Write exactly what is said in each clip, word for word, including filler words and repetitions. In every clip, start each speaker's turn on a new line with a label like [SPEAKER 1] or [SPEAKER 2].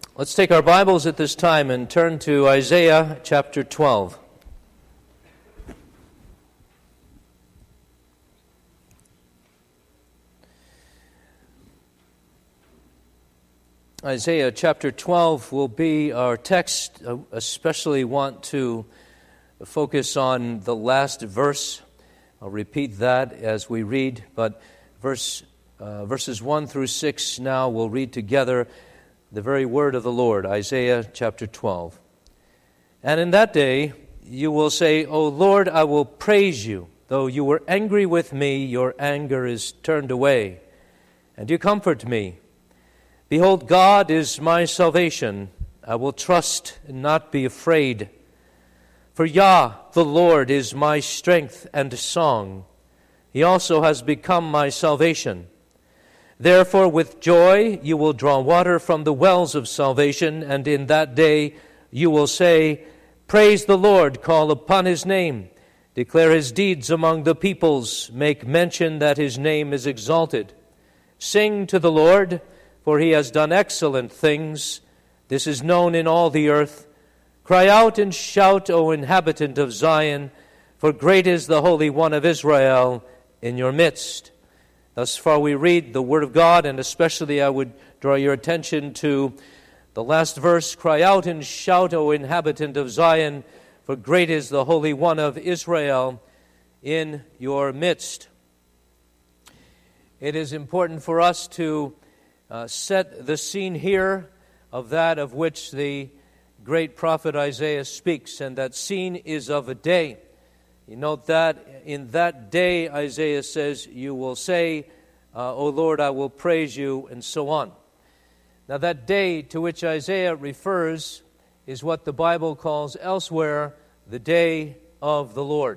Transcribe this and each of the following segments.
[SPEAKER 1] Let's take our Bibles at this time and turn to Isaiah chapter twelve. Isaiah chapter twelve will be our text. I especially want to focus on the last verse. I'll repeat that as we read, but verse uh, verses one through six now we'll read together the very word of the Lord, Isaiah chapter twelve. And in that day you will say, O Lord, I will praise you. Though you were angry with me, your anger is turned away, and you comfort me. Behold, God is my salvation. I will trust and not be afraid. For Yah, the Lord, is my strength and song. He also has become my salvation. Therefore, with joy you will draw water from the wells of salvation, and in that day you will say, Praise the Lord, call upon His name, declare His deeds among the peoples, make mention that His name is exalted. Sing to the Lord, for He has done excellent things. This is known in all the earth. Cry out and shout, O inhabitant of Zion, for great is the Holy One of Israel in your midst. Thus far we read the Word of God, and especially I would draw your attention to the last verse, Cry out and shout, O inhabitant of Zion, for great is the Holy One of Israel in your midst. It is important for us to uh, set the scene here of that of which the great prophet Isaiah speaks, and that scene is of a day. You note that in that day, Isaiah says, you will say, uh, O Lord, I will praise you, and so on. Now that day to which Isaiah refers is what the Bible calls elsewhere the day of the Lord.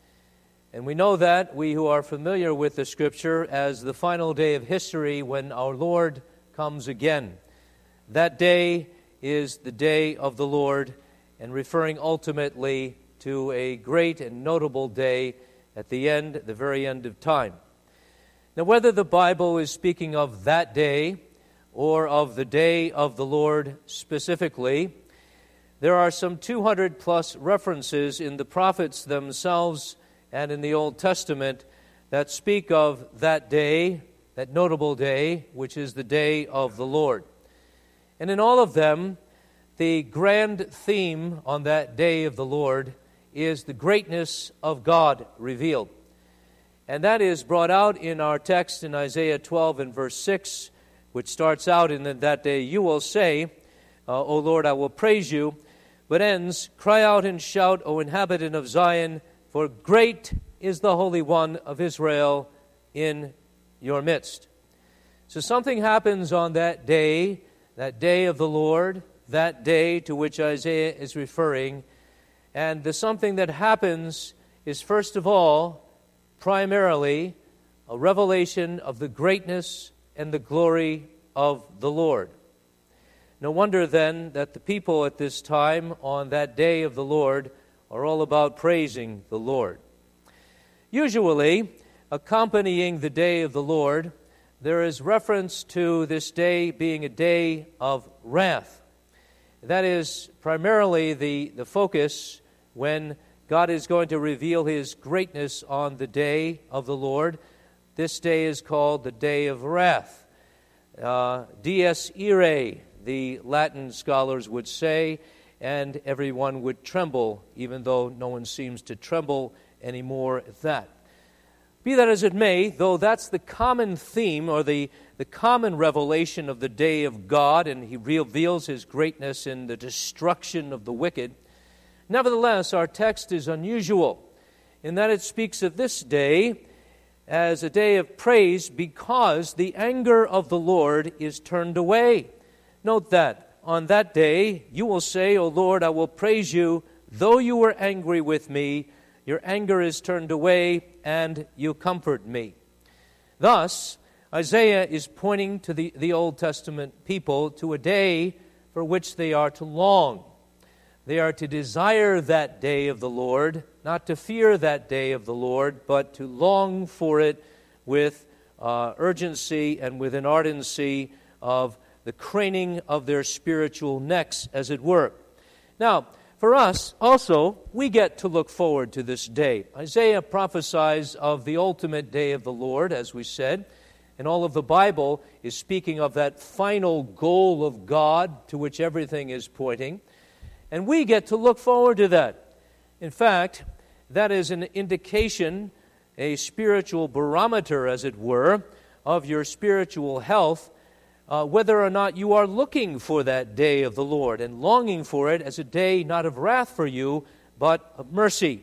[SPEAKER 1] And we know that, we who are familiar with the Scripture, as the final day of history when our Lord comes again. That day is the day of the Lord, and referring ultimately to a great and notable day at the end, the very end of time. Now, whether the Bible is speaking of that day or of the day of the Lord specifically, there are some two hundred plus references in the prophets themselves and in the Old Testament that speak of that day, that notable day, which is the day of the Lord. And in all of them, the grand theme on that day of the Lord is the greatness of God revealed. And that is brought out in our text in Isaiah twelve and verse six, which starts out in that day, you will say, uh, O Lord, I will praise you, but ends, Cry out and shout, O inhabitant of Zion, for great is the Holy One of Israel in your midst. So something happens on that day, that day of the Lord, that day to which Isaiah is referring. And the something that happens is, first of all, primarily, a revelation of the greatness and the glory of the Lord. No wonder then that the people at this time, on that day of the Lord, are all about praising the Lord. Usually, accompanying the day of the Lord, there is reference to this day being a day of wrath. That is primarily the, the focus when God is going to reveal His greatness on the day of the Lord. This day is called the day of wrath. Uh, Dies irae, the Latin scholars would say, and everyone would tremble, even though no one seems to tremble anymore at that. Be that as it may, though that's the common theme or the, the common revelation of the day of God, and He reveals His greatness in the destruction of the wicked, nevertheless, our text is unusual in that it speaks of this day as a day of praise because the anger of the Lord is turned away. Note that, on that day you will say, O Lord, I will praise you, though you were angry with me, your anger is turned away, and you comfort me. Thus, Isaiah is pointing to the, the Old Testament people to a day for which they are to long. They are to desire that day of the Lord, not to fear that day of the Lord, but to long for it with uh, urgency and with an ardency of the craning of their spiritual necks, as it were. Now, for us, also, we get to look forward to this day. Isaiah prophesies of the ultimate day of the Lord, as we said, and all of the Bible is speaking of that final goal of God to which everything is pointing, and we get to look forward to that. In fact, that is an indication, a spiritual barometer, as it were, of your spiritual health, Uh, whether or not you are looking for that day of the Lord and longing for it as a day not of wrath for you, but of mercy.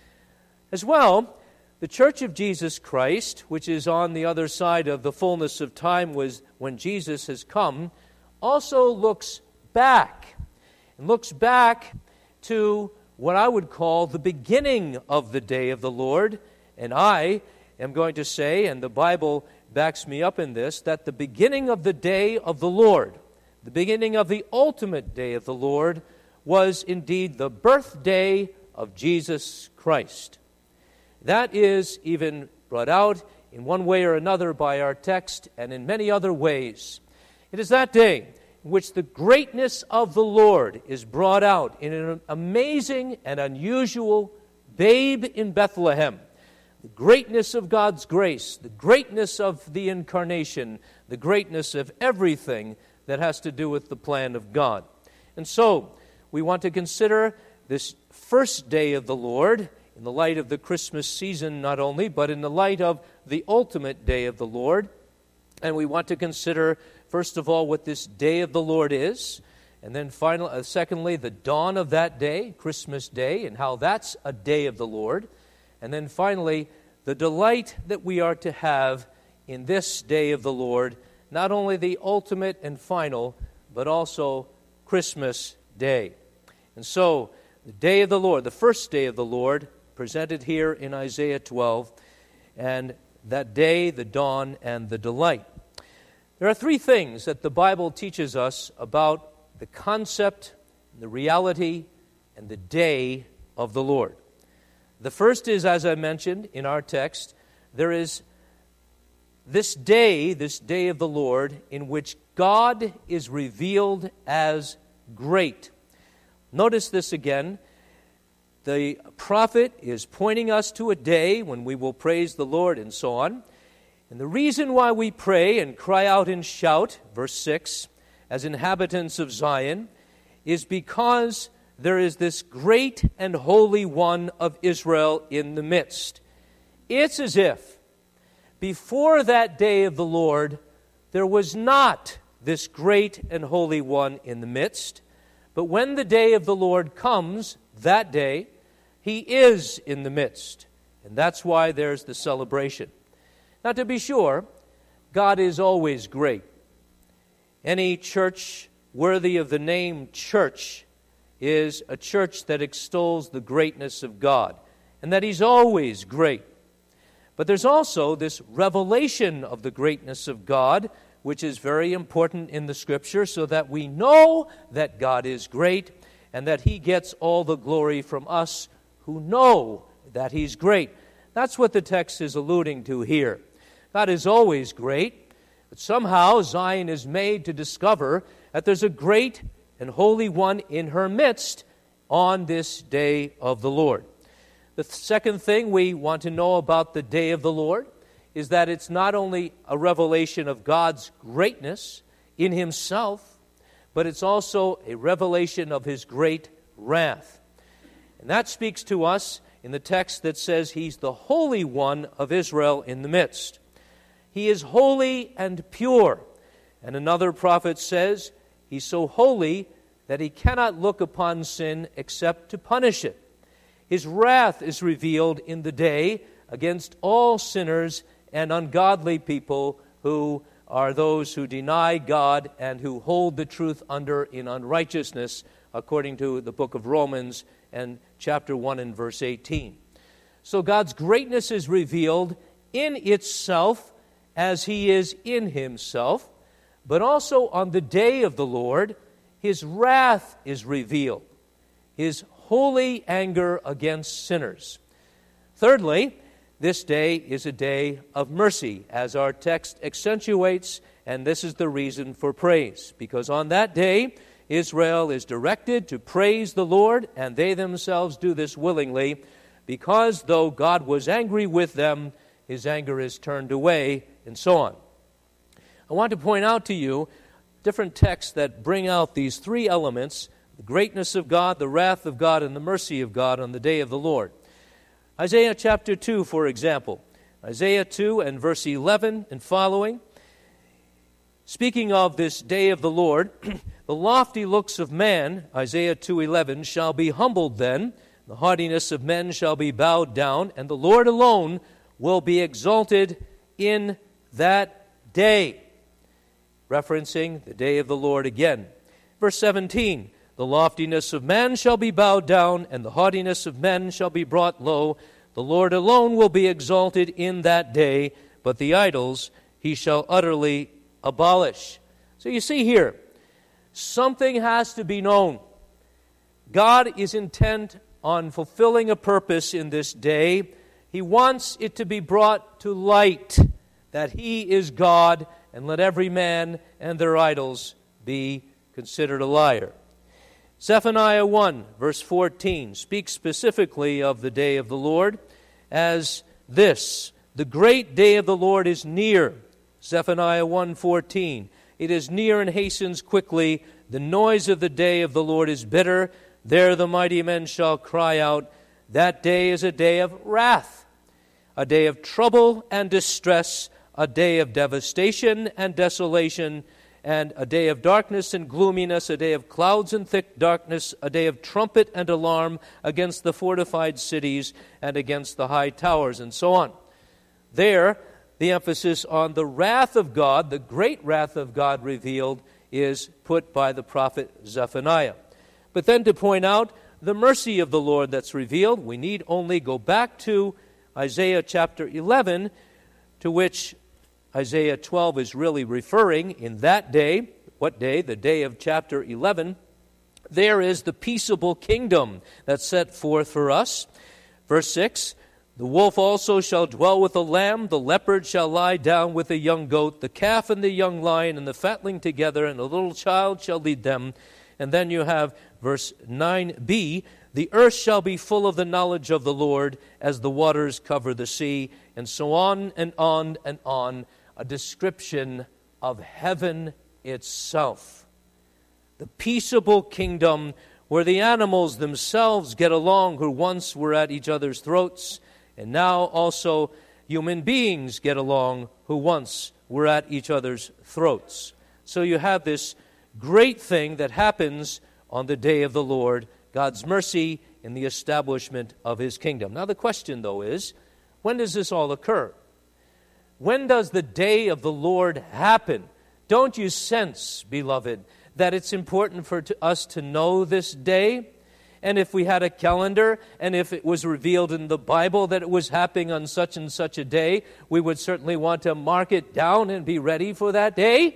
[SPEAKER 1] As well, the Church of Jesus Christ, which is on the other side of the fullness of time was when Jesus has come, also looks back, and looks back to what I would call the beginning of the day of the Lord. And I am going to say, and the Bible backs me up in this, that the beginning of the day of the Lord, the beginning of the ultimate day of the Lord, was indeed the birthday of Jesus Christ. That is even brought out in one way or another by our text and in many other ways. It is that day in which the greatness of the Lord is brought out in an amazing and unusual babe in Bethlehem. The greatness of God's grace, the greatness of the incarnation, the greatness of everything that has to do with the plan of God. And so, we want to consider this first day of the Lord in the light of the Christmas season not only, but in the light of the ultimate day of the Lord. And we want to consider, first of all, what this day of the Lord is, and then finally, uh, secondly, the dawn of that day, Christmas Day, and how that's a day of the Lord. And then finally, the delight that we are to have in this day of the Lord, not only the ultimate and final, but also Christmas Day. And so, the day of the Lord, the first day of the Lord, presented here in Isaiah twelve, and that day, the dawn, and the delight. There are three things that the Bible teaches us about the concept, the reality, and the day of the Lord. The first is, as I mentioned in our text, there is this day, this day of the Lord, in which God is revealed as great. Notice this again. The prophet is pointing us to a day when we will praise the Lord and so on. And the reason why we pray and cry out and shout, verse six, as inhabitants of Zion, is because there is this great and holy one of Israel in the midst. It's as if before that day of the Lord, there was not this great and holy one in the midst. But when the day of the Lord comes, that day, he is in the midst. And that's why there's the celebration. Now, to be sure, God is always great. Any church worthy of the name church is a church that extols the greatness of God, and that he's always great. But there's also this revelation of the greatness of God, which is very important in the Scripture, so that we know that God is great, and that he gets all the glory from us who know that he's great. That's what the text is alluding to here. God is always great, but somehow Zion is made to discover that there's a great and holy one in her midst on this day of the Lord. The second thing we want to know about the day of the Lord is that it's not only a revelation of God's greatness in himself, but it's also a revelation of his great wrath. And that speaks to us in the text that says he's the Holy One of Israel in the midst. He is holy and pure. And another prophet says he's so holy that he cannot look upon sin except to punish it. His wrath is revealed in the day against all sinners and ungodly people who are those who deny God and who hold the truth under in unrighteousness, according to the book of Romans and chapter one and verse eighteen. So God's greatness is revealed in itself as he is in himself, but also on the day of the Lord, his wrath is revealed, his holy anger against sinners. Thirdly, this day is a day of mercy, as our text accentuates and this is the reason for praise. Because on that day, Israel is directed to praise the Lord, and they themselves do this willingly, because though God was angry with them, his anger is turned away, and so on. I want to point out to you different texts that bring out these three elements: the greatness of God, the wrath of God, and the mercy of God on the day of the Lord. Isaiah chapter two, for example. Isaiah two and verse eleven and following. Speaking of this day of the Lord, the lofty looks of man, Isaiah two eleven, shall be humbled then, the haughtiness of men shall be bowed down, and the Lord alone will be exalted in that day. Referencing the day of the Lord again. Verse seventeen, the loftiness of man shall be bowed down, and the haughtiness of men shall be brought low. The Lord alone will be exalted in that day, but the idols he shall utterly abolish. So you see here, something has to be known. God is intent on fulfilling a purpose in this day. He wants it to be brought to light that he is God, and let every man and their idols be considered a liar. Zephaniah one, verse fourteen, speaks specifically of the day of the Lord as this: the great day of the Lord is near. Zephaniah one fourteen, it is near and hastens quickly. The noise of the day of the Lord is bitter. There the mighty men shall cry out. That day is a day of wrath, a day of trouble and distress, a day of devastation and desolation, and a day of darkness and gloominess, a day of clouds and thick darkness, a day of trumpet and alarm against the fortified cities and against the high towers, and so on. There, the emphasis on the wrath of God, the great wrath of God revealed, is put by the prophet Zephaniah. But then to point out the mercy of the Lord that's revealed, we need only go back to Isaiah chapter eleven, to which Isaiah twelve is really referring. In that day, what day? The day of chapter eleven. There is the peaceable kingdom that's set forth for us. Verse six, the wolf also shall dwell with the lamb, the leopard shall lie down with the young goat, the calf and the young lion and the fatling together, and a little child shall lead them. And then you have verse nine b, the earth shall be full of the knowledge of the Lord as the waters cover the sea, and so on and on and on. A description of heaven itself. The peaceable kingdom where the animals themselves get along who once were at each other's throats, and now also human beings get along who once were at each other's throats. So you have this great thing that happens on the day of the Lord, God's mercy in the establishment of his kingdom. Now the question, though, is, when does this all occur? When does the day of the Lord happen? Don't you sense, beloved, that it's important for to us to know this day? And if we had a calendar, and if it was revealed in the Bible that it was happening on such and such a day, we would certainly want to mark it down and be ready for that day.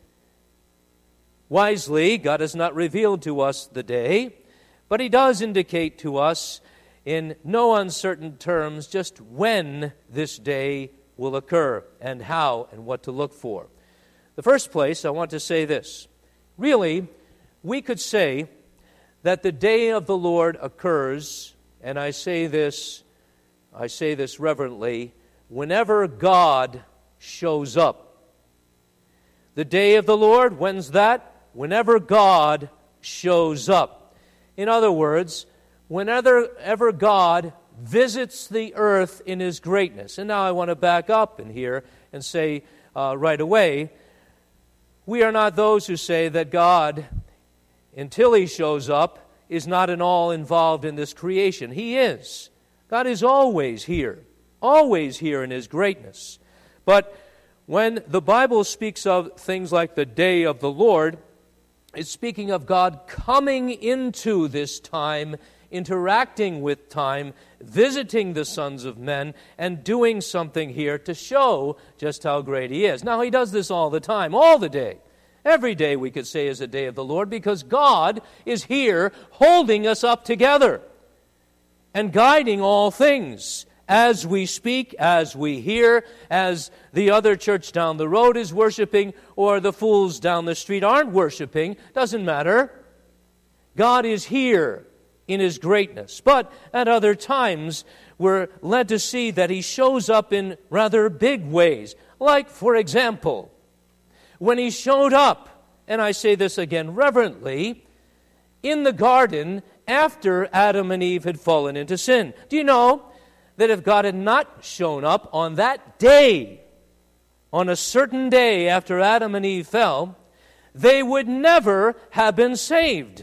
[SPEAKER 1] Wisely, God has not revealed to us the day, but he does indicate to us in no uncertain terms just when this day will occur and how and what to look for. The first place, I want to say this. Really, we could say that the day of the Lord occurs, and I say this, I say this reverently, whenever God shows up. The day of the Lord, when's that? Whenever God shows up. In other words, whenever ever God visits the earth in his greatness. And now I want to back up in here and say uh, right away, we are not those who say that God, until he shows up, is not at all involved in this creation. He is. God is always here, always here in his greatness. But when the Bible speaks of things like the day of the Lord, it's speaking of God coming into this time, interacting with time, visiting the sons of men, and doing something here to show just how great he is. Now, he does this all the time, all the day. Every day, we could say, is a day of the Lord, because God is here holding us up together and guiding all things as we speak, as we hear, as the other church down the road is worshiping, or the fools down the street aren't worshiping. Doesn't matter. God is here in His greatness. But at other times, we're led to see that He shows up in rather big ways. Like, for example, when He showed up, and I say this again reverently, in the garden after Adam and Eve had fallen into sin. Do you know that if God had not shown up on that day, on a certain day after Adam and Eve fell, they would never have been saved?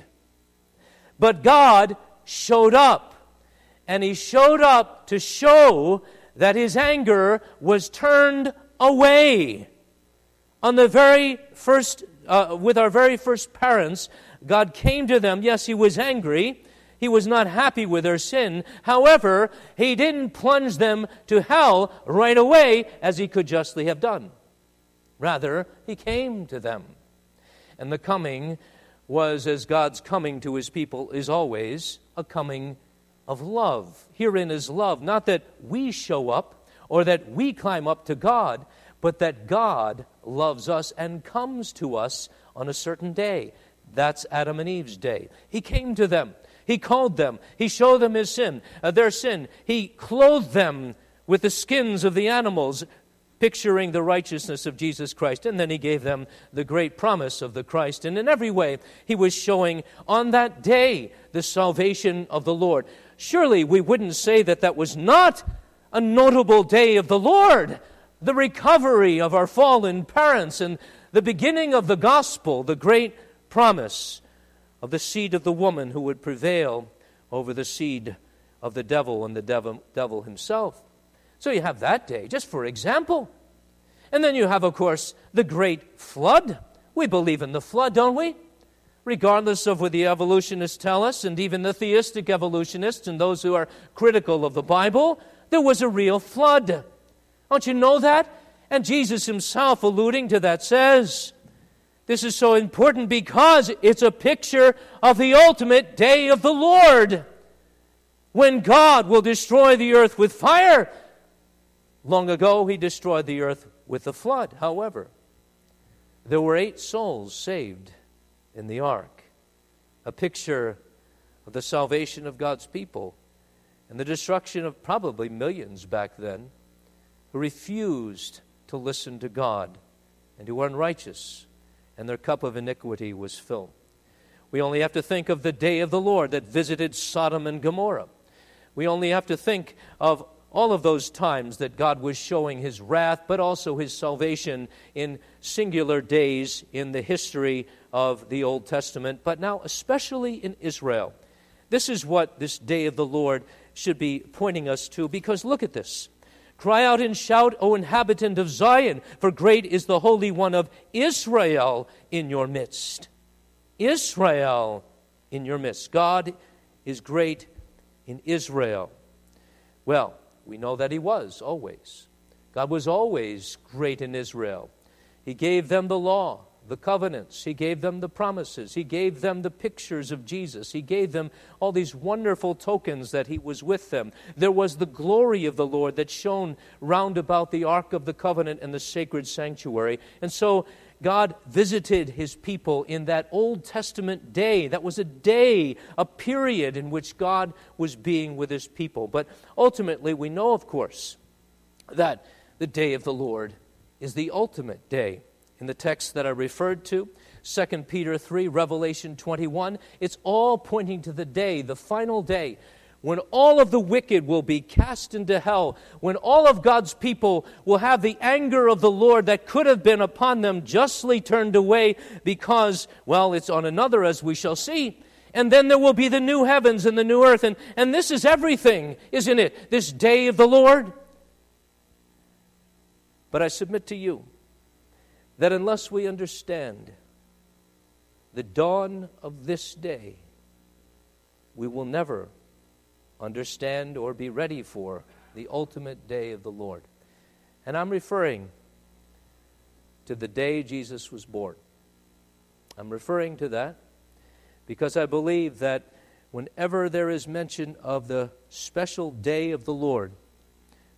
[SPEAKER 1] But God showed up, and He showed up to show that His anger was turned away. On the very first, uh, with our very first parents, God came to them. Yes, He was angry. He was not happy with their sin. However, He didn't plunge them to hell right away as He could justly have done. Rather, He came to them. And the coming was, as God's coming to His people is always, a coming of love. Herein is love, not that we show up or that we climb up to God, but that God loves us and comes to us on a certain day. That's Adam and Eve's day. He came to them. He called them. He showed them his sin, uh, their sin. He clothed them with the skins of the animals, picturing the righteousness of Jesus Christ. And then He gave them the great promise of the Christ. And in every way, He was showing on that day the salvation of the Lord. Surely we wouldn't say that that was not a notable day of the Lord. The recovery of our fallen parents and the beginning of the gospel, the great promise of the seed of the woman who would prevail over the seed of the devil and the devil, devil himself. So you have that day, just for example. And then you have, of course, the great flood. We believe in the flood, don't we? Regardless of what the evolutionists tell us, and even the theistic evolutionists and those who are critical of the Bible, there was a real flood. Don't you know that? And Jesus Himself, alluding to that, says, this is so important because it's a picture of the ultimate day of the Lord, when God will destroy the earth with fire. Long ago, He destroyed the earth with the flood. However, there were eight souls saved in the ark, a picture of the salvation of God's people and the destruction of probably millions back then who refused to listen to God and who were unrighteous, and their cup of iniquity was filled. We only have to think of the day of the Lord that visited Sodom and Gomorrah. We only have to think of all of those times that God was showing His wrath, but also His salvation in singular days in the history of the Old Testament, but now especially in Israel. This is what this day of the Lord should be pointing us to, because look at this. Cry out and shout, O inhabitant of Zion, for great is the Holy One of Israel in your midst. Israel in your midst. God is great in Israel. Well, we know that He was always. God was always great in Israel. He gave them the law, the covenants. He gave them the promises. He gave them the pictures of Jesus. He gave them all these wonderful tokens that He was with them. There was the glory of the Lord that shone round about the Ark of the Covenant and the sacred sanctuary. And so God visited His people in that Old Testament day. That was a day, a period in which God was being with His people. But ultimately, we know, of course, that the day of the Lord is the ultimate day. In the text that I referred to, Second Peter three, Revelation twenty-one, it's all pointing to the day, the final day, when all of the wicked will be cast into hell, when all of God's people will have the anger of the Lord that could have been upon them justly turned away because, well, it's on another, as we shall see. And then there will be the new heavens and the new earth. And, and this is everything, isn't it? This day of the Lord. But I submit to you that unless we understand the dawn of this day, we will never understand or be ready for the ultimate day of the Lord. And I'm referring to the day Jesus was born. I'm referring to that because I believe that whenever there is mention of the special day of the Lord,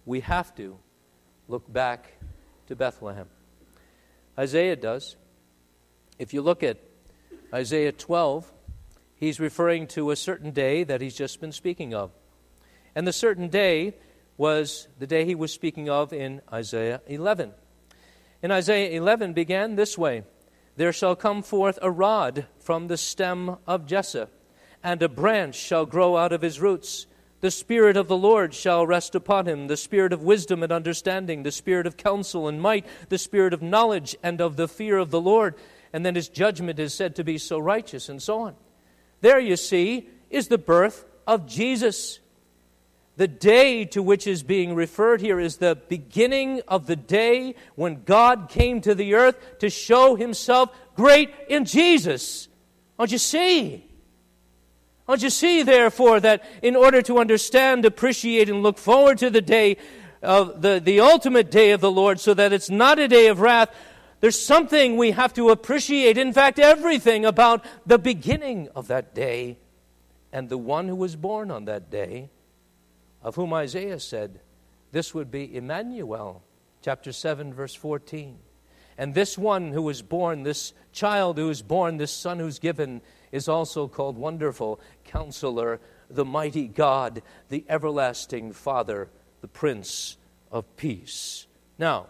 [SPEAKER 1] we have to look back to Bethlehem. Isaiah does. If you look at Isaiah twelve, he's referring to a certain day that he's just been speaking of. And the certain day was the day he was speaking of in Isaiah eleven. In Isaiah eleven began this way, "There shall come forth a rod from the stem of Jesse, and a branch shall grow out of his roots. The Spirit of the Lord shall rest upon him, the Spirit of wisdom and understanding, the Spirit of counsel and might, the Spirit of knowledge and of the fear of the Lord." And then his judgment is said to be so righteous, and so on. There, you see, is the birth of Jesus. The day to which is being referred here is the beginning of the day when God came to the earth to show himself great in Jesus. Don't you see? Don't you see, therefore, that in order to understand, appreciate, and look forward to the day of the, the ultimate day of the Lord, so that it's not a day of wrath, there's something we have to appreciate. In fact, everything about the beginning of that day and the one who was born on that day, of whom Isaiah said, this would be Emmanuel, chapter seven, verse fourteen. And this one who was born, this child who was born, this son who's given, is also called Wonderful Counselor, the Mighty God, the Everlasting Father, the Prince of Peace. Now,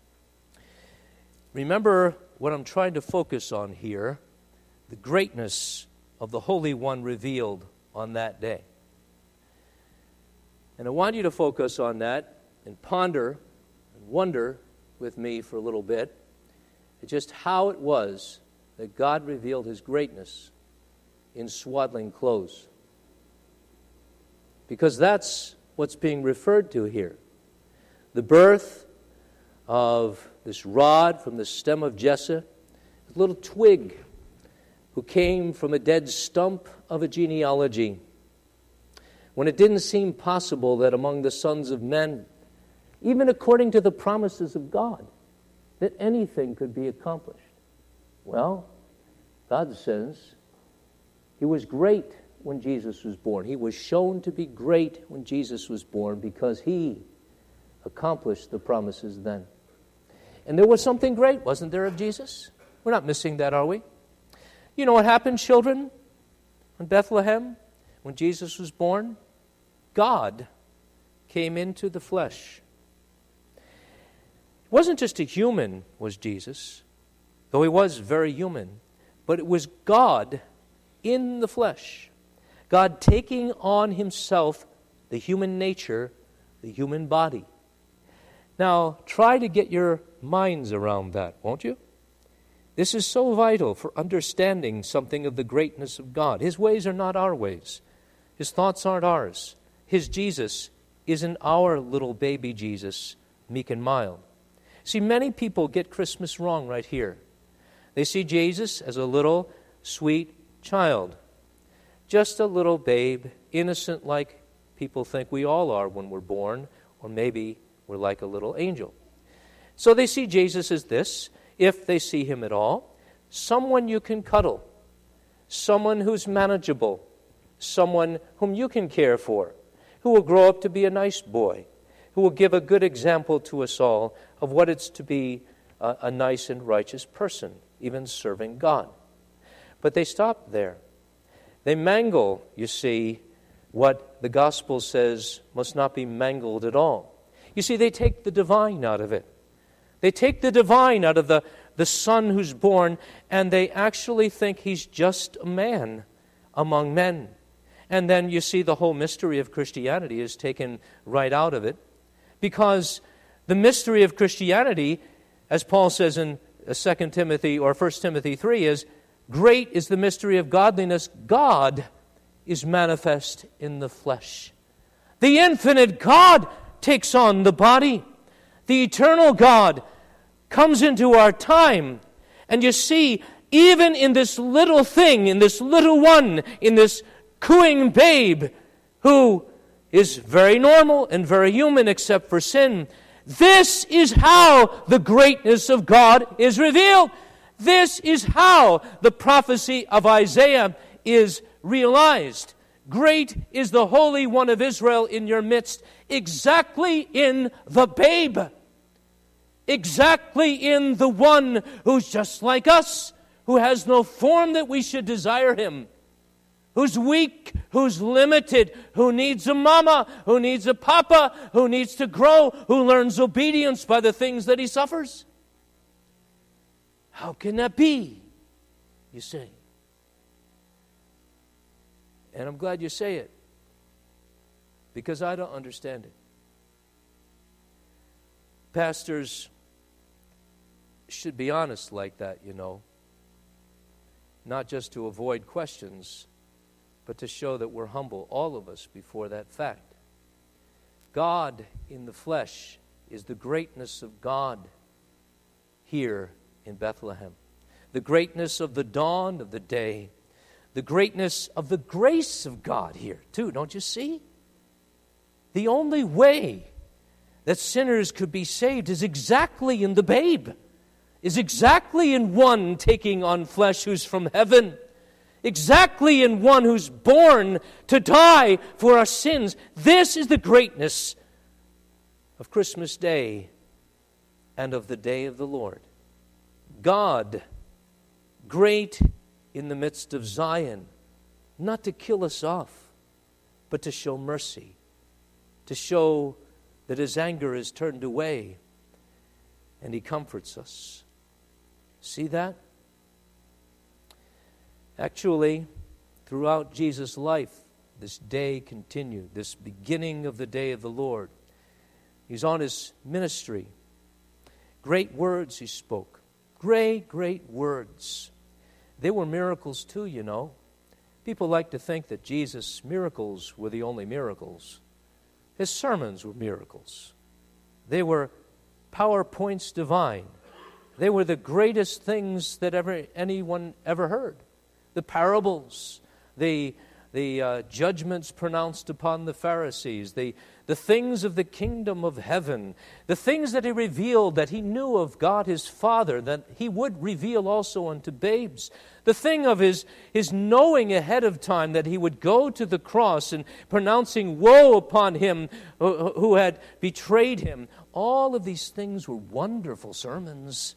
[SPEAKER 1] remember what I'm trying to focus on here, the greatness of the Holy One revealed on that day. And I want you to focus on that and ponder and wonder with me for a little bit at just how it was that God revealed his greatness in swaddling clothes. Because that's what's being referred to here. The birth of this rod from the stem of Jesse, a little twig who came from a dead stump of a genealogy, when it didn't seem possible that among the sons of men, even according to the promises of God, that anything could be accomplished. Well, God says he was great when Jesus was born. He was shown to be great when Jesus was born because he accomplished the promises then. And there was something great, wasn't there, of Jesus? We're not missing that, are we? You know what happened, children, in Bethlehem when Jesus was born? God came into the flesh. It wasn't just a human, was Jesus, though he was very human, but it was God in the flesh. God taking on himself the human nature, the human body. Now, try to get your minds around that, won't you? This is so vital for understanding something of the greatness of God. His ways are not our ways. His thoughts aren't ours. His Jesus isn't our little baby Jesus, meek and mild. See, many people get Christmas wrong right here. They see Jesus as a little sweet child, just a little babe, innocent like people think we all are when we're born, or maybe we're like a little angel. So they see Jesus as this, if they see him at all, someone you can cuddle, someone who's manageable, someone whom you can care for, who will grow up to be a nice boy, who will give a good example to us all of what it's to be a, a nice and righteous person, even serving God. But they stop there. They mangle, you see, what the gospel says must not be mangled at all. You see, they take the divine out of it. They take the divine out of the, the son who's born, and they actually think he's just a man among men. And then you see the whole mystery of Christianity is taken right out of it. Because the mystery of Christianity, as Paul says in Second Timothy or First Timothy three, is great is the mystery of godliness. God is manifest in the flesh. The infinite God takes on the body. The eternal God comes into our time. And you see, even in this little thing, in this little one, in this cooing babe, who is very normal and very human except for sin, this is how the greatness of God is revealed. This is how the prophecy of Isaiah is realized. Great is the Holy One of Israel in your midst, exactly in the babe. Exactly in the one who's just like us, who has no form that we should desire him, who's weak, who's limited, who needs a mama, who needs a papa, who needs to grow, who learns obedience by the things that he suffers. How can that be, you say? And I'm glad you say it, because I don't understand it. Pastors should be honest like that, you know. Not just to avoid questions, but to show that we're humble, all of us, before that fact. God in the flesh is the greatness of God here in Bethlehem. The greatness of the dawn of the day. The greatness of the grace of God here, too, don't you see? The only way that sinners could be saved is exactly in the babe, is exactly in one taking on flesh who's from heaven, exactly in one who's born to die for our sins. This is the greatness of Christmas Day and of the day of the Lord. God, great in the midst of Zion, not to kill us off, but to show mercy, to show that his anger is turned away, and he comforts us. See that? Actually, throughout Jesus' life, this day continued, this beginning of the day of the Lord. He's on his ministry. Great words he spoke. Great, great words. They were miracles too, you know. People like to think that Jesus' miracles were the only miracles. His sermons were miracles. They were PowerPoints divine. They were the greatest things that ever anyone ever heard. The parables, the the uh, judgments pronounced upon the Pharisees, the, the things of the kingdom of heaven, the things that he revealed that he knew of God his Father, that he would reveal also unto babes. The thing of his, his knowing ahead of time that he would go to the cross and pronouncing woe upon him who, who had betrayed him. All of these things were wonderful sermons.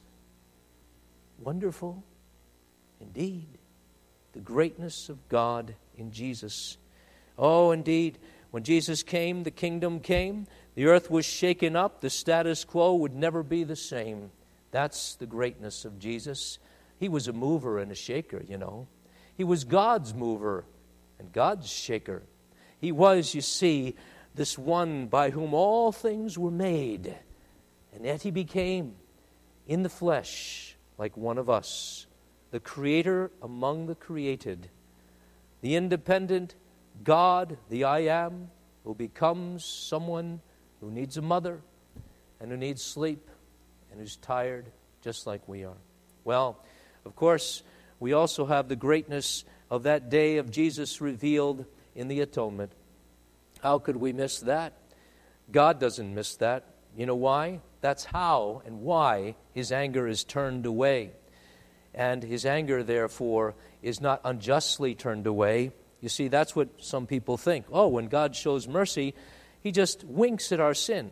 [SPEAKER 1] Wonderful indeed. The greatness of God in Jesus. Oh, indeed, when Jesus came, the kingdom came, the earth was shaken up, the status quo would never be the same. That's the greatness of Jesus. He was a mover and a shaker, you know. He was God's mover and God's shaker. He was, you see, this one by whom all things were made. And yet he became in the flesh like one of us, the creator among the created, the independent God, the I Am, who becomes someone who needs a mother and who needs sleep and who's tired just like we are. Well, of course, we also have the greatness of that day of Jesus revealed in the atonement. How could we miss that? God doesn't miss that. You know why? That's how and why his anger is turned away. And his anger, therefore, is not unjustly turned away. You see, that's what some people think. Oh, when God shows mercy, he just winks at our sin.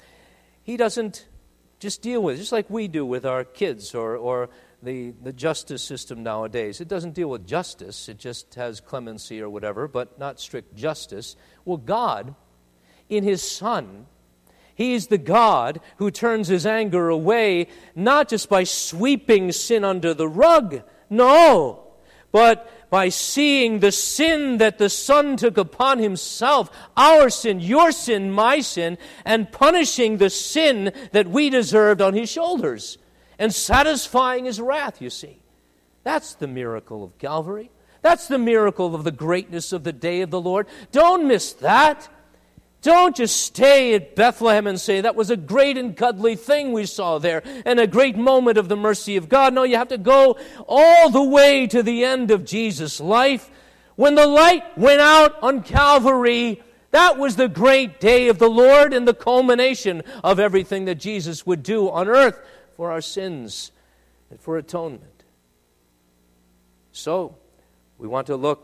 [SPEAKER 1] He doesn't just deal with it, just like we do with our kids or, or the, the justice system nowadays. It doesn't deal with justice. It just has clemency or whatever, but not strict justice. Well, God, in his Son, he's the God who turns his anger away, not just by sweeping sin under the rug, no, but by seeing the sin that the Son took upon himself, our sin, your sin, my sin, and punishing the sin that we deserved on his shoulders, and satisfying his wrath, you see. That's the miracle of Calvary. That's the miracle of the greatness of the day of the Lord. Don't miss that. Don't just stay at Bethlehem and say, that was a great and cuddly thing we saw there, and a great moment of the mercy of God. No, you have to go all the way to the end of Jesus' life. When the light went out on Calvary, that was the great day of the Lord and the culmination of everything that Jesus would do on earth for our sins and for atonement. So, we want to look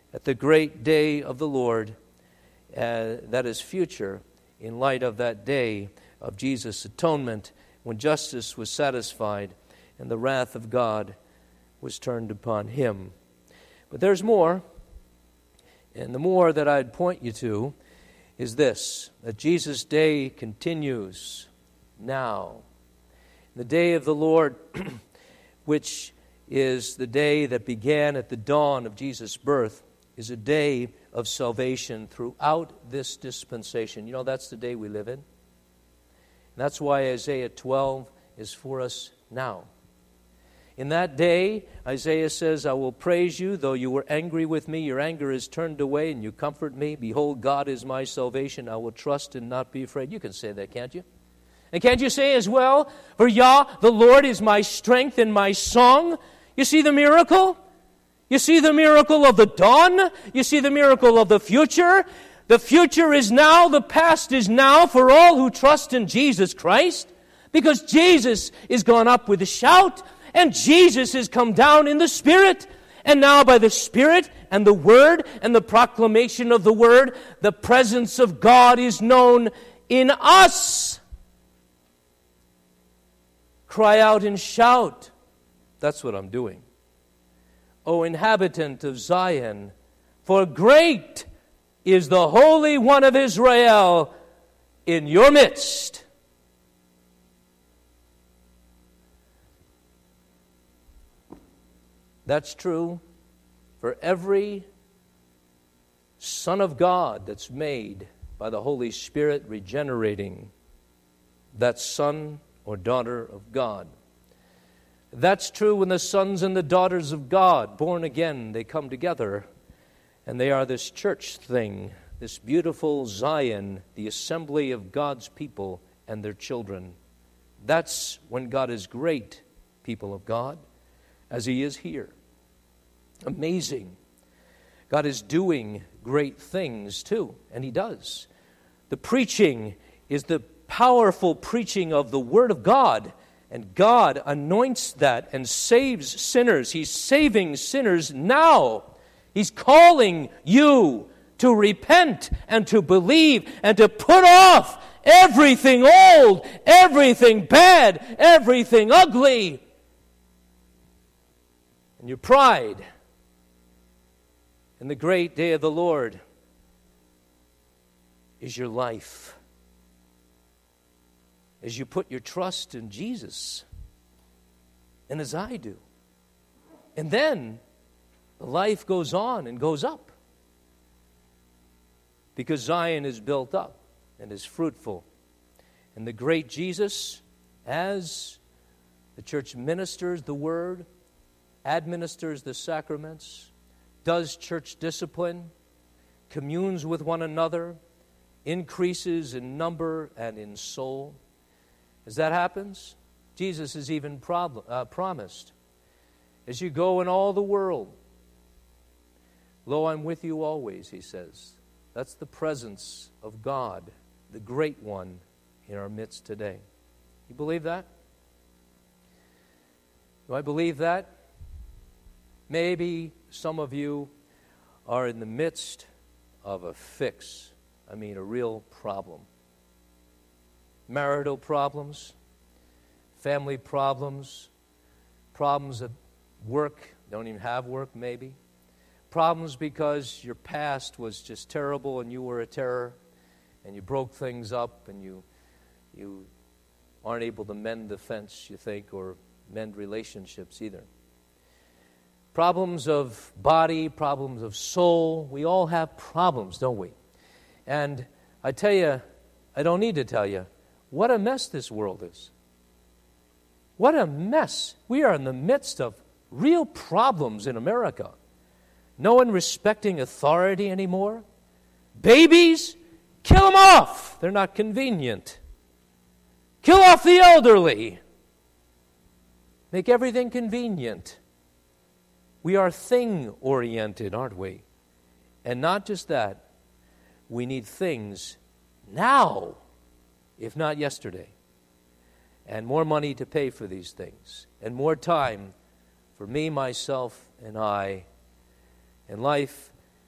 [SPEAKER 1] at the great day of the Lord uh, that is future in light of that day of Jesus' atonement when justice was satisfied and the wrath of God was turned upon him. But there's more, and the more that I'd point you to is this, that Jesus' day continues now. The day of the Lord, which is the day that began at the dawn of Jesus' birth, is a day of salvation throughout this dispensation. You know, that's the day we live in. And that's why Isaiah twelve is for us now. In that day, Isaiah says, I will praise you, though you were angry with me. Your anger is turned away, and you comfort me. Behold, God is my salvation. I will trust and not be afraid. You can say that, can't you? And can't you say as well, for Yah, the Lord, is my strength and my song? You see the miracle? You see the miracle of the dawn? You see the miracle of the future? The future is now, the past is now for all who trust in Jesus Christ. Because Jesus is gone up with a shout, and Jesus has come down in the Spirit. And now by the Spirit and the Word and the proclamation of the Word, the presence of God is known in us. Cry out and shout. That's what I'm doing. O inhabitant of Zion, for great is the Holy One of Israel in your midst. That's true for every Son of God that's made by the Holy Spirit regenerating that son or daughter of God. That's true when the sons and the daughters of God, born again, they come together and they are this church thing, this beautiful Zion, the assembly of God's people and their children. That's when God is great, people of God, as He is here. Amazing. God is doing great things too, and He does. The preaching is the powerful preaching of the Word of God, and God anoints that and saves sinners. He's saving sinners now. He's calling you to repent and to believe and to put off everything old, everything bad, everything ugly, and your pride. And the great day of the Lord is your life. As you put your trust in Jesus, and as I do. And then the life goes on and goes up. Because Zion is built up and is fruitful. And the great Jesus, as the church ministers the word, administers the sacraments, does church discipline, communes with one another, increases in number and in soul. As that happens, Jesus is even prob- uh, promised, as you go in all the world, lo, I'm with you always, He says. That's the presence of God, the great one in our midst today. You believe that? Do I believe that? Maybe some of you are in the midst of a fix. I mean, a real problem. Marital problems, family problems, problems at work, don't even have work maybe. Problems because your past was just terrible and you were a terror and you broke things up and you you aren't able to mend the fence, you think, or mend relationships either. Problems of body, problems of soul. We all have problems, don't we? And I tell you, I don't need to tell you, what a mess this world is. What a mess. We are in the midst of real problems in America. No one respecting authority anymore. Babies, kill them off. They're not convenient. Kill off the elderly. Make everything convenient. We are thing-oriented, aren't we? And not just that. We need things now, if not yesterday. And more money to pay for these things. And more time for me, myself, and I. And life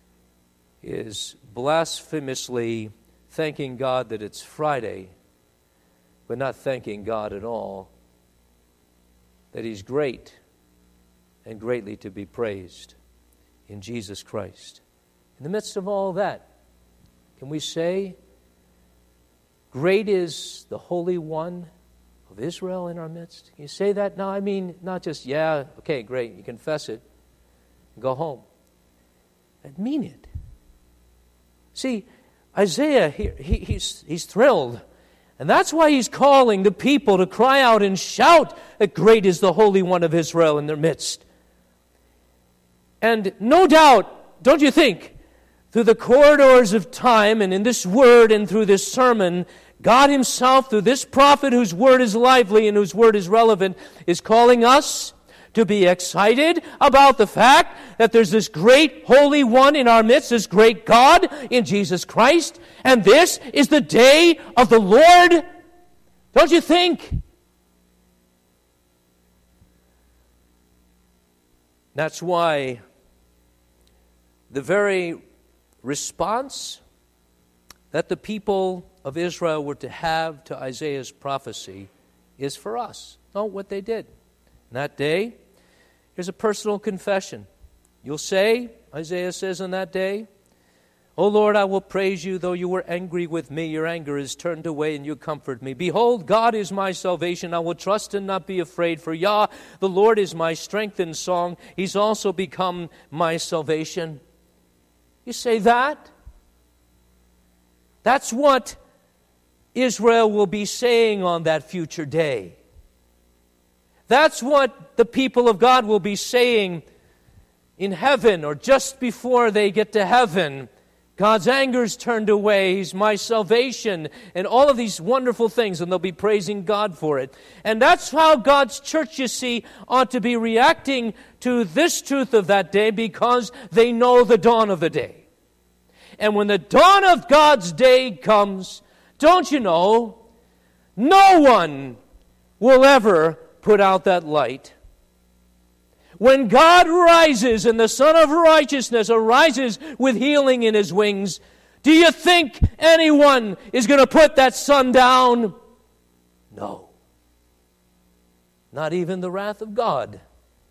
[SPEAKER 1] is blasphemously thanking God that it's Friday, but not thanking God at all, that He's great and greatly to be praised in Jesus Christ. In the midst of all that, can we say, great is the Holy One of Israel in our midst? Can you say that? No, I mean, not just, yeah, okay, great, you confess it, and go home. I mean it. See, Isaiah, he, he, he's, he's thrilled. And that's why he's calling the people to cry out and shout that great is the Holy One of Israel in their midst. And no doubt, don't you think, through the corridors of time and in this word and through this sermon, God Himself, through this prophet whose word is lively and whose word is relevant, is calling us to be excited about the fact that there's this great Holy One in our midst, this great God in Jesus Christ, and this is the day of the Lord. Don't you think? That's why the very response that the people of Israel were to have to Isaiah's prophecy is for us. Note what they did. That day, here's a personal confession. You'll say, Isaiah says on that day, O Lord, I will praise you, though you were angry with me. Your anger is turned away and you comfort me. Behold, God is my salvation. I will trust and not be afraid. For Yah, the Lord, is my strength and song. He's also become my salvation. You say that? That's what Israel will be saying on that future day. That's what the people of God will be saying in heaven or just before they get to heaven. God's anger's turned away. He's my salvation. And all of these wonderful things. And they'll be praising God for it. And that's how God's church, you see, ought to be reacting to this truth of that day, because they know the dawn of the day. And when the dawn of God's day comes, don't you know, no one will ever put out that light. When God rises and the Son of Righteousness arises with healing in His wings, do you think anyone is going to put that sun down? No. Not even the wrath of God.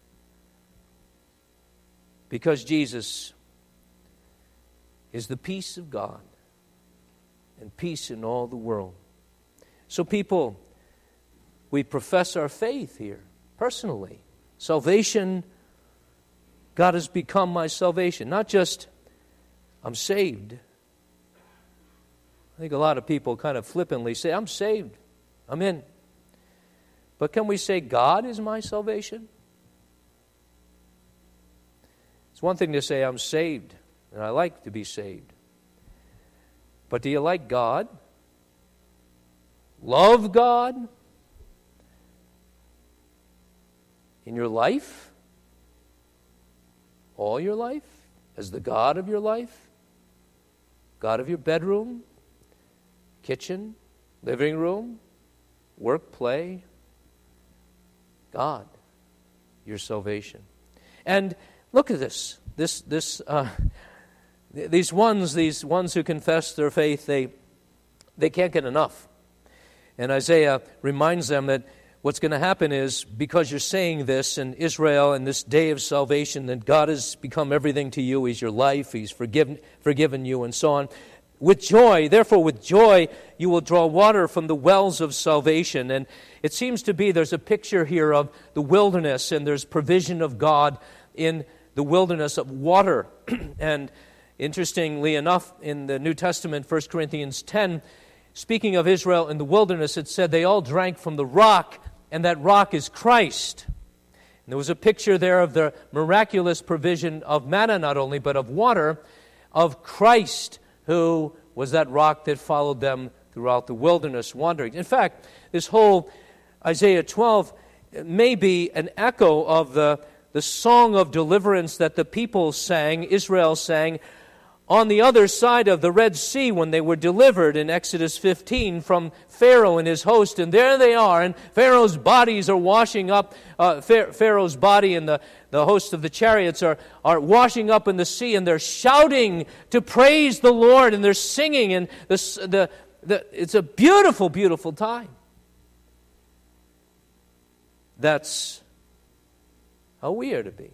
[SPEAKER 1] Because Jesus is the peace of God and peace in all the world. So people, we profess our faith here, personally. Salvation, God has become my salvation. Not just, I'm saved. I think a lot of people kind of flippantly say, I'm saved, I'm in. But can we say, God is my salvation? It's one thing to say, I'm saved, and I like to be saved. But do you like God? Love God? In your life? All your life? As the God of your life? God of your bedroom? Kitchen? Living room? Work, play? God, your salvation. And look at this. This, this, uh, these ones, these ones who confess their faith, they, they can't get enough. And Isaiah reminds them that what's going to happen is, because you're saying this in Israel and this day of salvation, that God has become everything to you. He's your life. He's forgiven, forgiven you, and so on. With joy, therefore with joy, you will draw water from the wells of salvation. And it seems to be there's a picture here of the wilderness, and there's provision of God in the wilderness of water. And interestingly enough, in the New Testament, First Corinthians ten, speaking of Israel in the wilderness, it said they all drank from the rock, and that rock is Christ. And there was a picture there of the miraculous provision of manna not only, but of water, of Christ, who was that rock that followed them throughout the wilderness wandering. In fact, this whole Isaiah twelve may be an echo of the, the song of deliverance that the people sang, Israel sang, on the other side of the Red Sea when they were delivered in Exodus fifteen from Pharaoh and his host. And there they are, and Pharaoh's bodies are washing up, uh, Pharaoh's body and the, the host of the chariots are, are washing up in the sea, and they're shouting to praise the Lord, and they're singing, and the, the, the, it's a beautiful, beautiful time. That's how we are to be.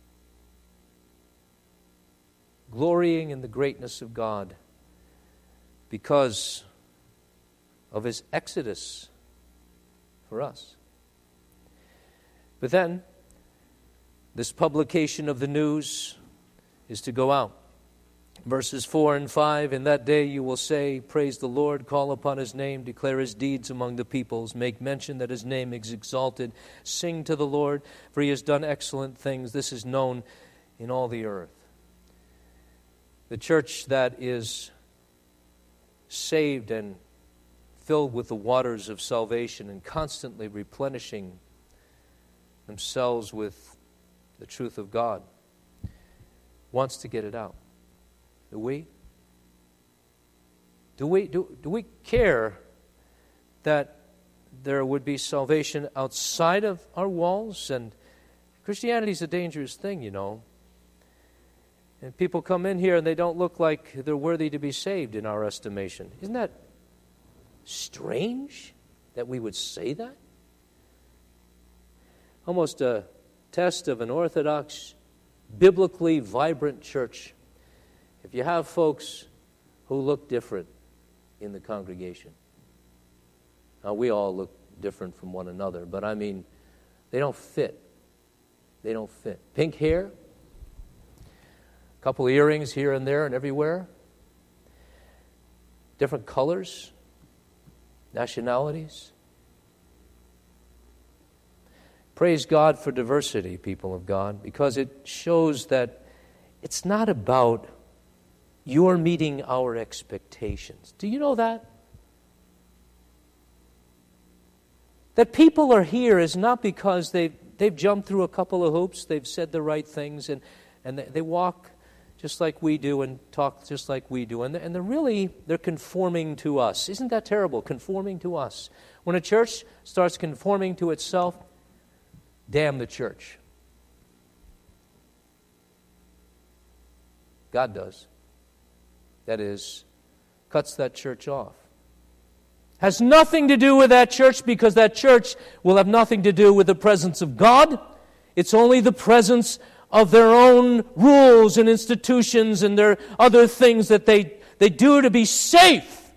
[SPEAKER 1] Glorying in the greatness of God because of His exodus for us. But then, this publication of the news is to go out. Verses four and five, in that day you will say, praise the Lord, call upon His name, declare His deeds among the peoples, make mention that His name is exalted, sing to the Lord, for He has done excellent things. This is known in all the earth. The church that is saved and filled with the waters of salvation and constantly replenishing themselves with the truth of God wants to get it out. Do we? Do we do, do we care that there would be salvation outside of our walls? And Christianity is a dangerous thing, you know. And people come in here and they don't look like they're worthy to be saved in our estimation. Isn't that strange that we would say that? Almost a test of an orthodox, biblically vibrant church. If you have folks who look different in the congregation. Now, we all look different from one another, but I mean, they don't fit. They don't fit. Pink hair, a couple of earrings here and there and everywhere, different colors, nationalities. Praise God for diversity, people of God, because it shows that it's not about you're meeting our expectations. Do you know that? That people are here is not because they've, they've jumped through a couple of hoops, they've said the right things, and, and they, they walk just like we do and talk just like we do. And they're, and they're really, they're conforming to us. Isn't that terrible? Conforming to us. When a church starts conforming to itself, damn the church. God does. That is, cuts that church off. Has nothing to do with that church because that church will have nothing to do with the presence of God. It's only the presence of their own rules and institutions and their other things that they, they do to be safe.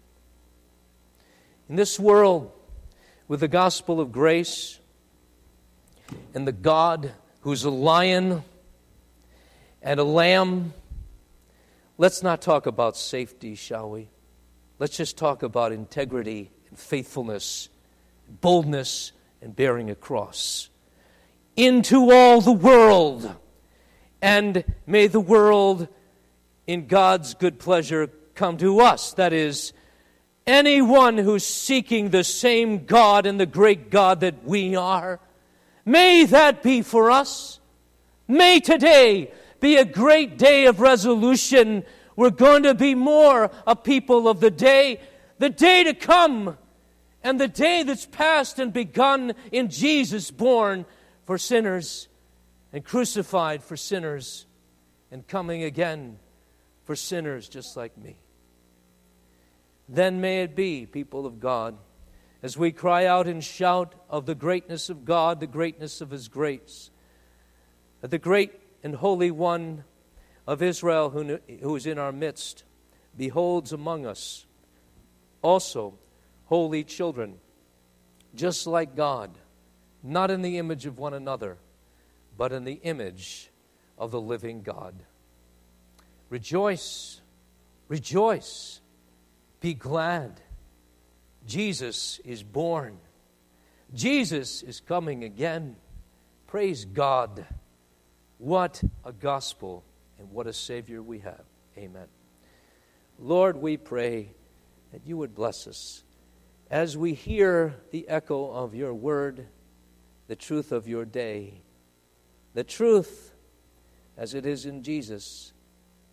[SPEAKER 1] In this world, with the gospel of grace and the God who's a lion and a lamb, let's not talk about safety, shall we? Let's just talk about integrity and faithfulness, boldness, and bearing a cross. Into all the world, and may the world, in God's good pleasure, come to us. That is, anyone who's seeking the same God and the great God that we are, may that be for us. May today be a great day of resolution. We're going to be more a people of the day, the day to come, and the day that's past and begun in Jesus, born for sinners and crucified for sinners and coming again for sinners just like me. Then may it be, people of God, as we cry out and shout of the greatness of God, the greatness of His grace, that the great and Holy One of Israel, who, who is in our midst, beholds among us also holy children, just like God, not in the image of one another, but in the image of the living God. Rejoice, rejoice, be glad. Jesus is born. Jesus is coming again. Praise God. What a gospel and what a Savior we have. Amen. Lord, we pray that you would bless us as we hear the echo of your word, the truth of your day, the truth as it is in Jesus,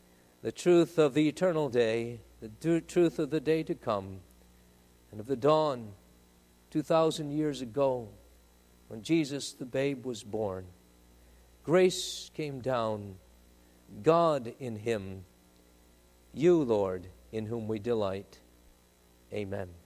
[SPEAKER 1] the truth of the eternal day, the do- truth of the day to come, and of the dawn two thousand years ago when Jesus the babe was born. Grace came down, God in him, you, Lord, in whom we delight. Amen.